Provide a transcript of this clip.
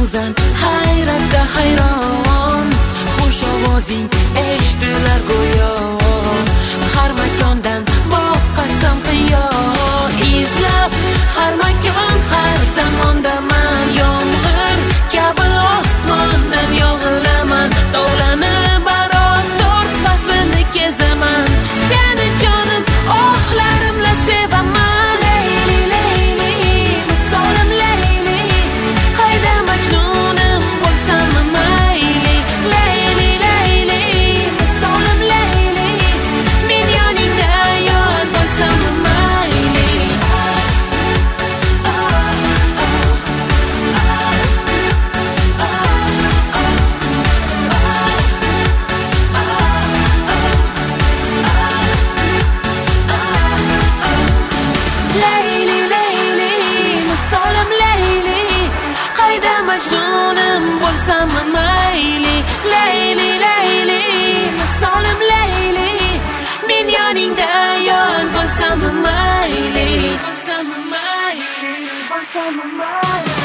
so'zan hayratda hayron, xush ovozing eshitilar go'yo, har makondan boqqasam qiyo, izlab har makon har zamondaman, yomg'ir kabi osmondan yog'ilaman, tovlanib barot to'rt faslini kezaman, seni jonim ohlarimla sevaman. Leyli leyli misolim leyli, qayda majnunim bo'lsam mayli, leyli leyli misolim leyli, men yoningda yor bo'lsam mayli. Leyli leyli misolim leyli, qayda majnunim bo'lsam mayli, leyli leyli misolim leyli, men yoningda yor bo'lsam mayli, bo'lsam mayli, bo'lsam mayli.